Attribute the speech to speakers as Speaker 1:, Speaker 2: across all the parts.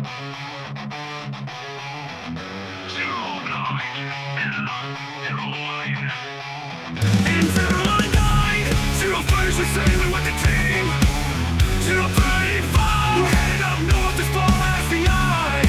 Speaker 1: Sailing with the team 035, we're headed up north as far as the eye.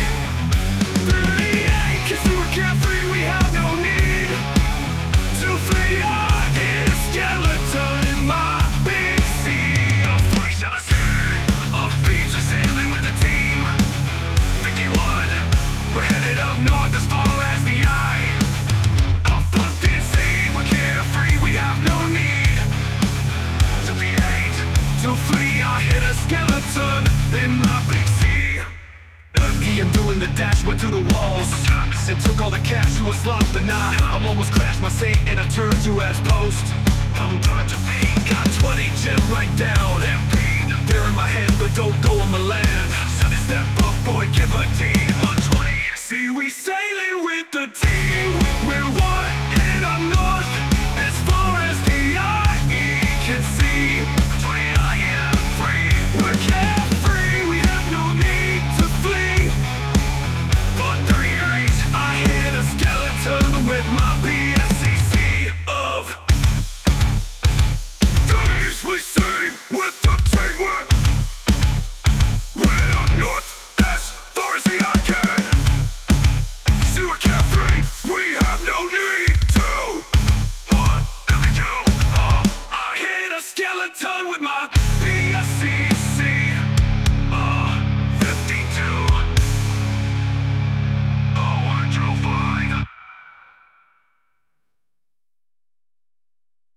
Speaker 1: 38, cause we're carefree, we have no need to flee. I hit a skeleton in my big sea. Of 47 of beach, we're sailing with the team 51, we're headed up north as far as the eye. Of 56, we're carefree, we have no need to flee. I hit a skeleton in my big sea. I'm doing the dash, went through the walls and took all the cash to a slot the night. I'm almost crashed my Saint and I turned US post. I'm about to pay, got 20 gem right down MP. They're in my hand but don't go on my land. Son, is that buck boy, give a D 120. See, we sailing with the team. We're one headed up north as far as the eye can see. We're carefree, we have no need to flee. For 38, I hit a skeleton with my PSCC of days. We sing with the team. We're up north as far as the eye can. See, we're carefree, we have no need to. What do we do? I hit a skeleton with my